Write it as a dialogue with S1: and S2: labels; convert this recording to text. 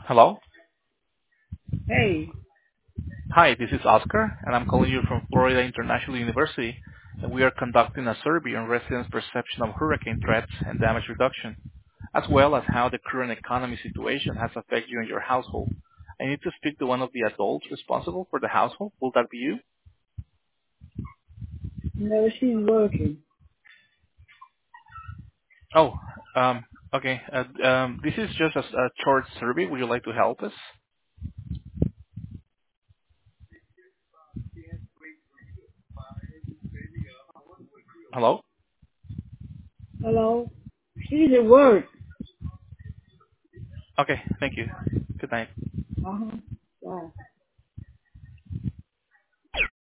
S1: Hello.
S2: Hey,
S1: Hi, this is Oscar, and I'm calling you from Florida International University, and we are conducting a survey on residents' perception of hurricane threats and damage reduction, as well as how the current economy situation has affected you and your household. I need to speak to one of the adults responsible for the household. Will that be you?
S2: no, she's working.
S1: Oh, okay. This is just a short survey. Would you like to help us? Hello?
S2: Hello? She's at work.
S1: Okay, thank you. Good night.
S2: Uh-huh. Bye.